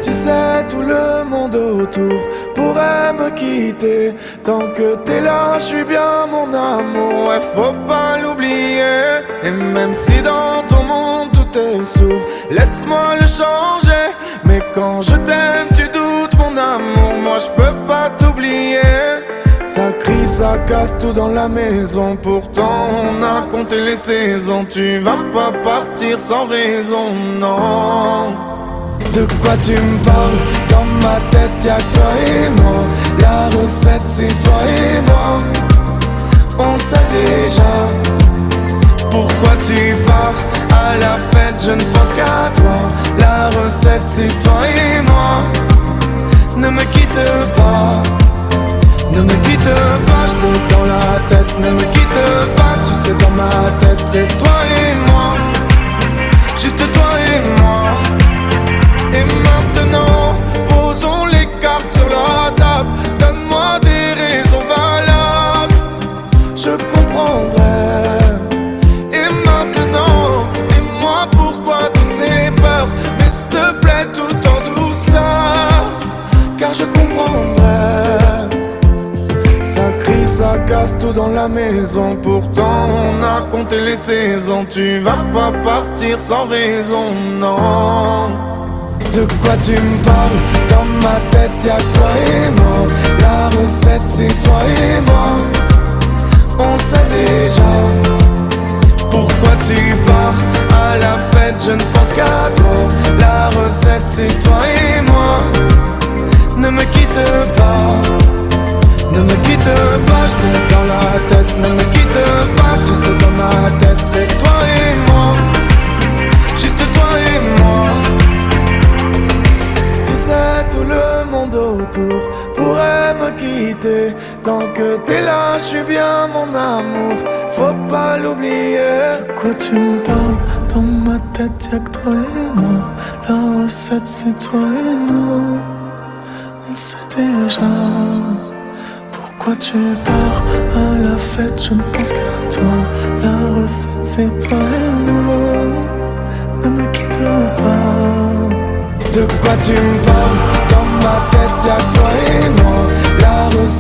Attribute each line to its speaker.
Speaker 1: Tu sais, tout le monde autour pourrait me quitter. Tant que t'es là, je suis bien mon amour, ouais, faut pas l'oublier. Et même si dans ton monde tout est sourd, laisse-moi le changer. Mais quand je t'aime, tu doutes mon amour, moi je peux pas t'oublier. Ça crie, ça casse tout dans la maison. Pourtant on a compté les saisons. Tu vas pas partir sans raison, non. De quoi tu me parles? Dans ma tête y'a que toi et moi. La recette c'est toi et moi. On le sait déjà. Pourquoi tu pars? À la fête je ne pense qu'à toi. La recette c'est toi et moi. Ne me quitte pas. Ne me quitte pas, je te dans la tête. Ne me quitte pas, tu sais dans ma tête c'est toi et moi. Juste toi et moi. Et maintenant, posons les cartes sur la table. Donne-moi des raisons valables, je comprendrai. Et maintenant, dis-moi pourquoi toutes ces peurs. Mais s'il te plaît, tout en douceur, car je comprendrai. Ça crie, ça casse tout dans la maison. Pourtant on a compté les saisons. Tu vas pas partir sans raison, non. De quoi tu me parles? Dans ma tête y'a que toi et moi. La recette c'est toi et moi. On le sait déjà. Pourquoi tu pars? À la fête je ne pense qu'à toi. La recette c'est toi et moi. Ne me quitte pas. Ne me quitte pas, je t'ai dans la tête. Ne me quitte pas, tu sais dans ma tête c'est toi et moi. Juste toi et moi. Tu sais, tout le monde autour pourrait me quitter. Tant que t'es là, je suis bien mon amour, faut pas l'oublier. De quoi tu me parles? Dans ma tête y'a que toi et moi. La recette c'est toi et nous. On sait déjà. Pourquoi tu pars? À la fête je ne pense qu'à toi. La recette c'est toi et moi. Ne me quitte pas. De quoi tu me parles? Dans ma tête y'a que toi et moi. La recette